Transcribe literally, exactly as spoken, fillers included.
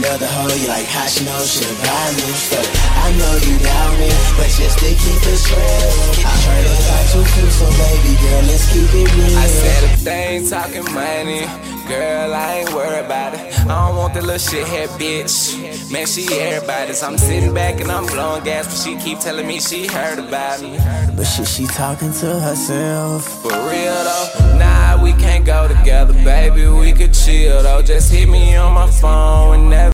another hoe, you like how she know she a buy new stuff. I know you down it, but just to keep it real. I heard it got too cute, so baby girl, let's keep it real. I said if they ain't talking money, girl, I ain't worried about it. I don't want that little shit head bitch. Man, she everybody's. I'm sitting back and I'm blowing gas, but she keep telling me she heard about me. But shit, she talking to herself. For real though, nah, we can't go together, baby. We could chill though. Just hit me on my phone whenever.